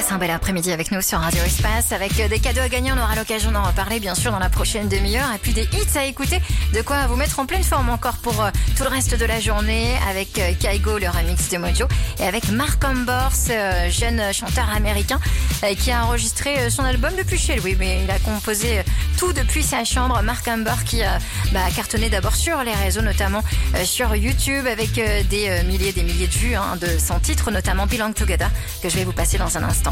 Passe un bel après-midi avec nous sur Radio Espace avec des cadeaux à gagner. On aura l'occasion d'en reparler bien sûr dans la prochaine demi-heure. Et puis des hits à écouter, de quoi vous mettre en pleine forme encore pour tout le reste de la journée avec Kygo, le remix de Mojo, et avec Mark Ambors, jeune chanteur américain qui a enregistré son album depuis chez lui. Mais il a composé tout depuis sa chambre. Mark Ambors qui a cartonné d'abord sur les réseaux, notamment sur YouTube avec des milliers de vues de son titre, notamment Belong Together, que je vais vous passer dans un instant.